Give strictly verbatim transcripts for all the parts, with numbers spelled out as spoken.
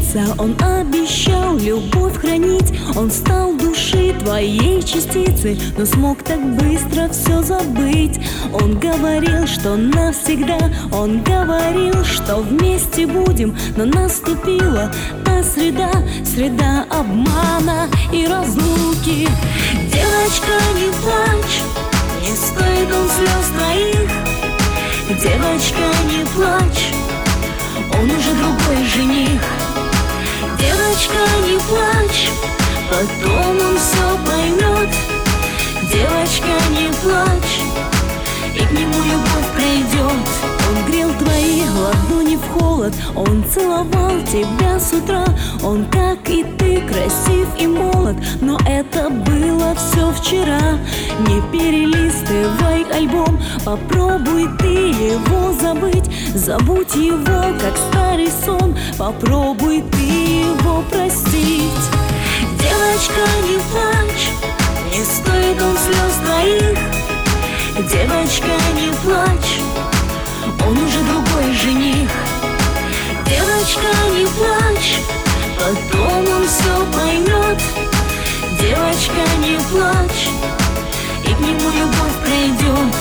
случится. Он обещал любовь хранить, он стал души твоей частицей, но смог так быстро все забыть. Он говорил, что навсегда, он говорил, что вместе будем, но наступила та среда, среда обмана и разлуки. Девочка, не плачь, не стоит он слез твоих. Девочка, не плачь, он уже другой жених. Девочка, не плачь, потом он все поймет. Девочка, не плачь, и к нему любовь придет. Он грел твои ладони в холод, он целовал тебя с утра. Он, как и ты, красив и молод, но это было все вчера. Не перелистывай альбом, попробуй ты его забыть. Забудь его, как старый сон, попробуй ты его простить. Девочка, не плачь, не стоит он слез твоих. Девочка, не плачь, он уже другой жених. Девочка, не плачь, потом он все поймет. Девочка, не плачь, и к нему любовь придет.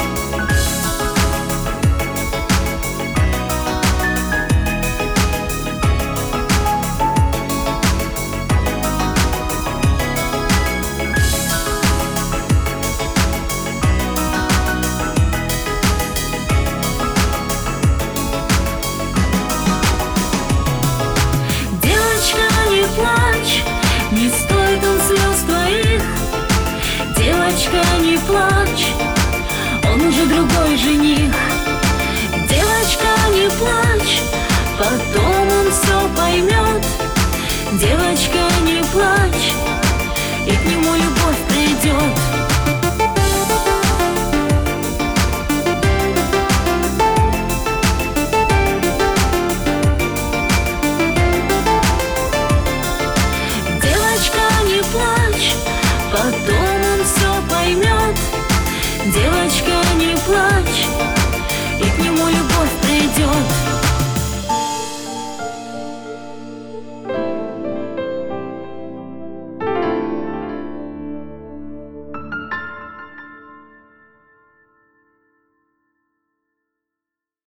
Не стоит он слез твоих. Девочка, не плачь, он уже другой жених. Девочка, не плачь, потом он все поймет. Девочка,